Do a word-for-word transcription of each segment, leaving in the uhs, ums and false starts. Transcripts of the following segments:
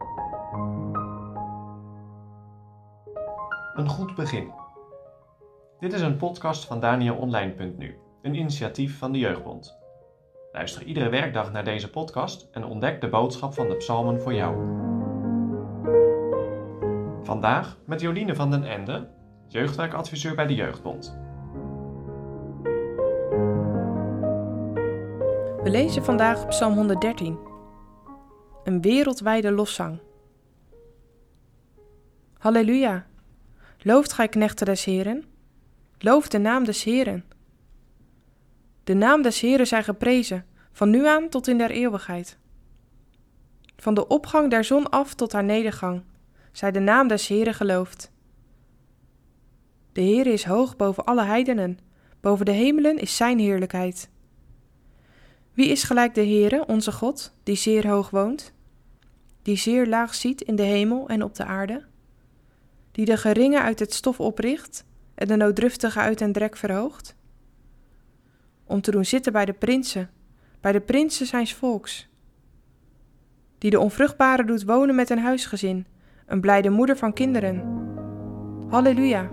Een goed begin. Dit is een podcast van daniel online punt nu, een initiatief van de Jeugdbond. Luister iedere werkdag naar deze podcast en ontdek de boodschap van de psalmen voor jou. Vandaag met Joline van den Ende, jeugdwerkadviseur bij de Jeugdbond. We lezen vandaag Psalm honderddertien, een wereldwijde lofzang. Halleluja, looft gij knechten des Heeren, loof de naam des Heeren. De naam des Heeren zij geprezen, van nu aan tot in der eeuwigheid. Van de opgang der zon af tot haar nedergang, zij de naam des Heeren geloofd. De Heere is hoog boven alle heidenen, boven de hemelen is zijn heerlijkheid. Wie is gelijk de Heere, onze God, die zeer hoog woont, die zeer laag ziet in de hemel en op de aarde, die de geringen uit het stof opricht en de nooddruftigen uit den drek verhoogt, om te doen zitten bij de prinsen, bij de prinsen zijns volks, die de onvruchtbare doet wonen met een huisgezin, een blijde moeder van kinderen. Halleluja!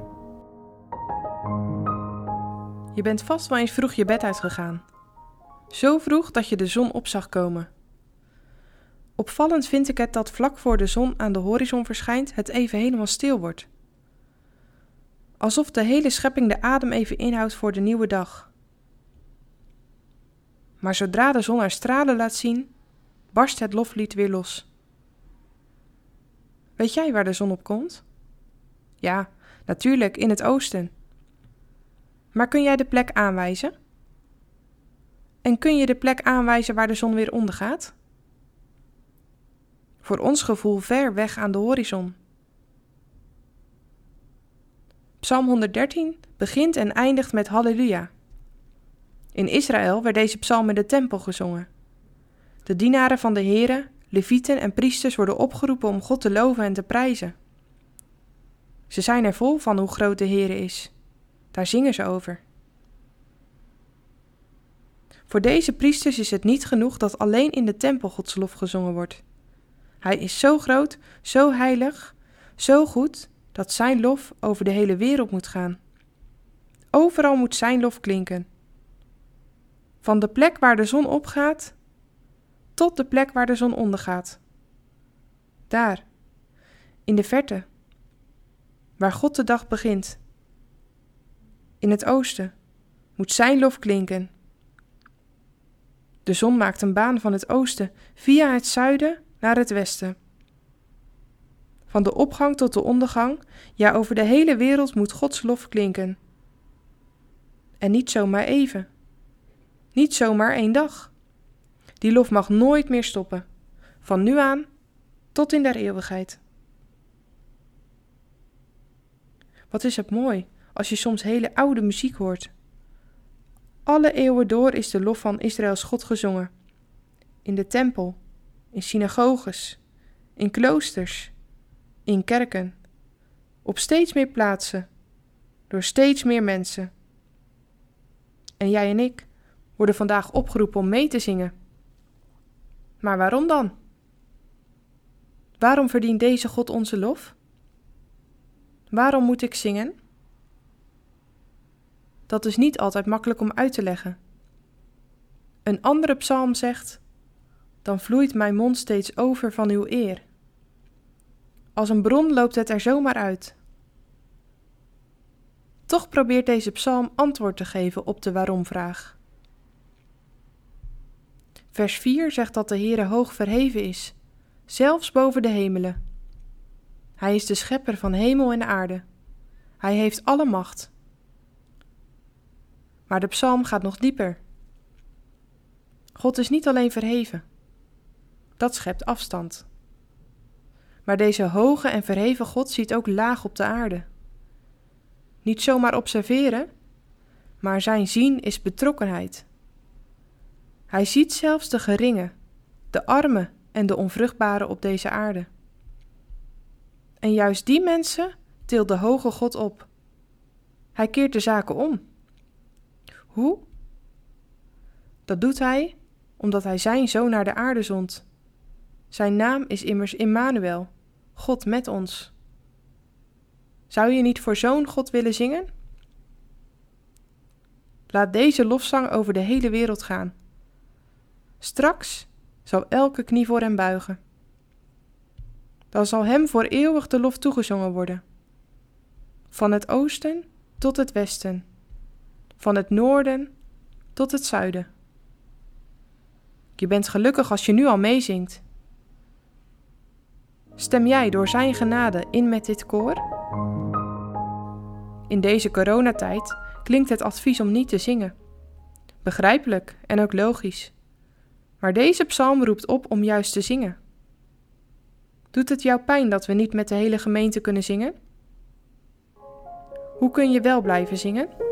Je bent vast wel eens vroeg je bed uitgegaan. Zo vroeg dat je de zon op zag komen. Opvallend vind ik het dat vlak voor de zon aan de horizon verschijnt het even helemaal stil wordt. Alsof de hele schepping de adem even inhoudt voor de nieuwe dag. Maar zodra de zon haar stralen laat zien, barst het loflied weer los. Weet jij waar de zon op komt? Ja, natuurlijk in het oosten. Maar kun jij de plek aanwijzen? En kun je de plek aanwijzen waar de zon weer ondergaat? Voor ons gevoel ver weg aan de horizon. Psalm honderddertien begint en eindigt met Halleluja. In Israël werd deze psalm in de tempel gezongen. De dienaren van de Heere, levieten en priesters worden opgeroepen om God te loven en te prijzen. Ze zijn er vol van hoe groot de Heere is. Daar zingen ze over. Voor deze priesters is het niet genoeg dat alleen in de tempel Gods lof gezongen wordt. Hij is zo groot, zo heilig, zo goed, dat zijn lof over de hele wereld moet gaan. Overal moet zijn lof klinken. Van de plek waar de zon opgaat, tot de plek waar de zon ondergaat. Daar, in de verte, waar God de dag begint. In het oosten moet zijn lof klinken. De zon maakt een baan van het oosten via het zuiden naar het westen. Van de opgang tot de ondergang, ja over de hele wereld moet Gods lof klinken. En niet zomaar even. Niet zomaar één dag. Die lof mag nooit meer stoppen. Van nu aan tot in der eeuwigheid. Wat is het mooi als je soms hele oude muziek hoort. Alle eeuwen door is de lof van Israëls God gezongen. In de tempel, in synagoges, in kloosters, in kerken, op steeds meer plaatsen, door steeds meer mensen. En jij en ik worden vandaag opgeroepen om mee te zingen. Maar waarom dan? Waarom verdient deze God onze lof? Waarom moet ik zingen? Dat is niet altijd makkelijk om uit te leggen. Een andere psalm zegt: dan vloeit mijn mond steeds over van uw eer. Als een bron loopt het er zomaar uit. Toch probeert deze psalm antwoord te geven op de waarom-vraag. Vers vier zegt dat de Heere hoog verheven is, zelfs boven de hemelen. Hij is de schepper van hemel en aarde. Hij heeft alle macht. Maar de psalm gaat nog dieper. God is niet alleen verheven. Dat schept afstand. Maar deze hoge en verheven God ziet ook laag op de aarde. Niet zomaar observeren, maar zijn zien is betrokkenheid. Hij ziet zelfs de geringen, de armen en de onvruchtbaren op deze aarde. En juist die mensen tilt de hoge God op. Hij keert de zaken om. Hoe? Dat doet hij omdat hij zijn zoon naar de aarde zond. Zijn naam is immers Immanuel, God met ons. Zou je niet voor zo'n God willen zingen? Laat deze lofzang over de hele wereld gaan. Straks zal elke knie voor hem buigen. Dan zal hem voor eeuwig de lof toegezongen worden. Van het oosten tot het westen, van het noorden tot het zuiden. Je bent gelukkig als je nu al meezingt. Stem jij door zijn genade in met dit koor? In deze coronatijd klinkt het advies om niet te zingen. Begrijpelijk en ook logisch. Maar deze psalm roept op om juist te zingen. Doet het jou pijn dat we niet met de hele gemeente kunnen zingen? Hoe kun je wel blijven zingen?